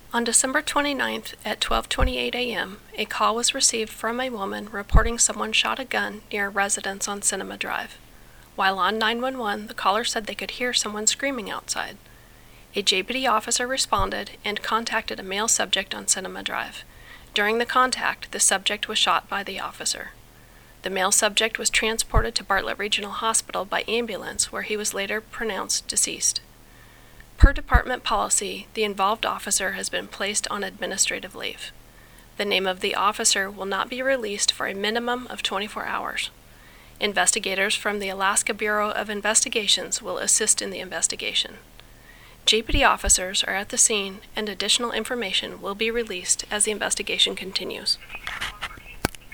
On December 29th at 12:28 a.m., a call was received from a woman reporting someone shot a gun near a residence on Cinema Drive. While on 911, the caller said they could hear someone screaming outside. A JPD officer responded and contacted a male subject on Cinema Drive. During the contact, the subject was shot by the officer. The male subject was transported to Bartlett Regional Hospital by ambulance, where he was later pronounced deceased. Per department policy, the involved officer has been placed on administrative leave. The name of the officer will not be released for a minimum of 24 hours. Investigators from the Alaska Bureau of Investigations will assist in the investigation. JPD officers are at the scene, and additional information will be released as the investigation continues.